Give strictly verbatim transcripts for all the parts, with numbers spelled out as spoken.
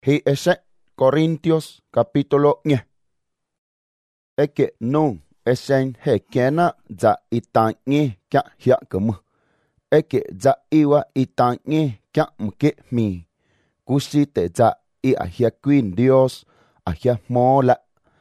Hi ese Corintios capítulo nye. Eke nung esen he kena za itang nye kya hia kemu. Eke za iwa itang nye kya mke mi. Kusi te za i ahia queen Dios ahia mola.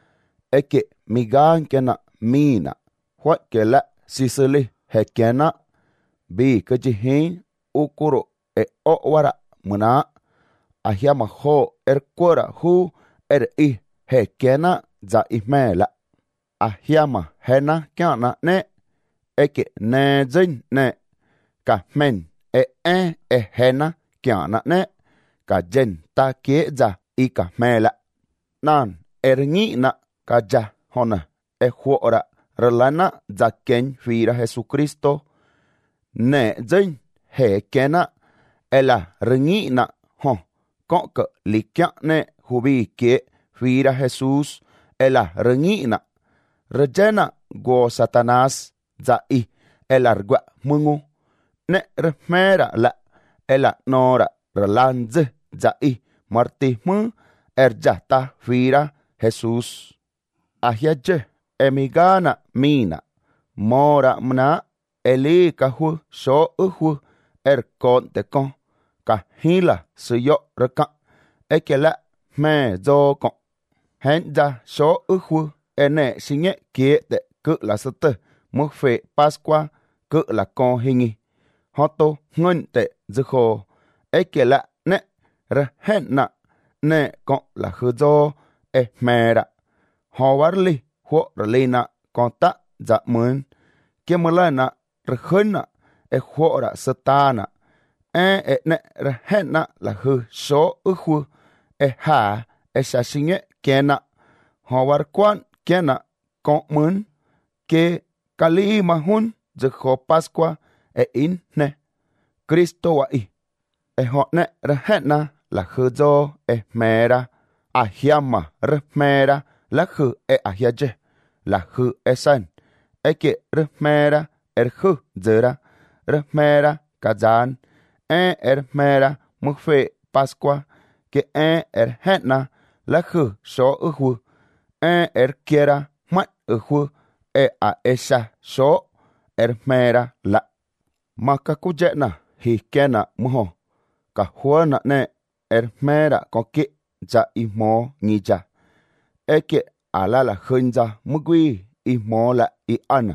Eke migan kena mina. Huat ke la sisili he kena. Bi kejihin ukuro e o wara muna. Ahia maho er kwara hu er i he kena za ihmela. Ahia ma hena kiana ne. Eke ne zin ne. Ka men e e e hena kiana ne. Ka jen ta kie za i ka mela. Nan er ngi na ka ja hona e huora relana za ken fira Jesucristo. Ne zin he kena ela rengi na hon. Con que likia ne hubi ke fira Jesús ela rengina rejena go Satanás za i elargua mungu ne remera la ela nora relanze za i martismu erjata fira Jesús ahiaje emigana mina mora mna eli kahu so uhu er kon te kon ka hila suyo reka ekela me zo kon hen da so uhu ene sinye kie de ku la sete mu fe pascua ku la kon hingi hoto ngun te zho ekela ne re hen na ne kon la huzo e mera howarli ho relina konta za mun ke mulana rehna e hora satana e e ne rehena la hu so uhu e ha e sasinye kena howar kwan kena kon mun ke kali mahun je ho pascua e in ne Cristo wa i e ho ne rehena la hu zo e mera ahiama remera la hu e ahiaje la hu e san e ke remera er hu zera remera kazan e ermera mufe pascua ke e erhena la hu so uhu e erkiera mat uhu e a esa so ermera la maka kujena hi kena muho ka huana ne ermera koke za imo ngija eke ala la hunza mugwi imo la i ana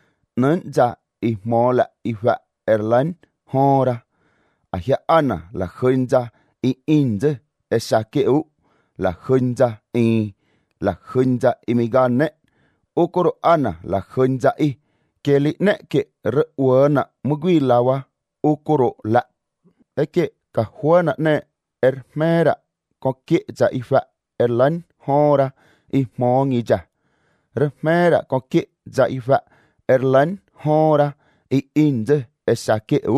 nunza imo la iwa erlan hora ahia ana la hunza i inze esakeu la hunza i la hunza imigane ukoro ana la hunza i keli ne ke rewana mugwi lawa ukoro la eke ka huana ne ermera koke za ifa erlan hora i mongija remera koke za ifa erlan hora i inze esakeu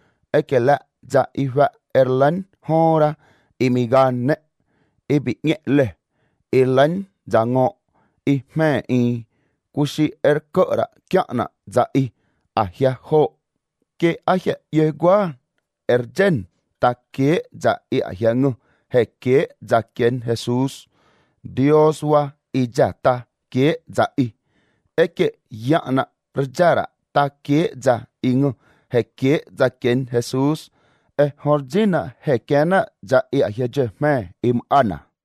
eke la za ifa erlan hora imigane ibi nye le ilan za ngo i me i kushi erkora kiana za i ahia ho ke ahia yegwa erjen ta ke za i ahia ngu he ke za ken Jesus Dios wa ijata ke za i eke yana rjara ta ke za ingu he ke za ken Jesus e horjina he kena za i ahia je me im ana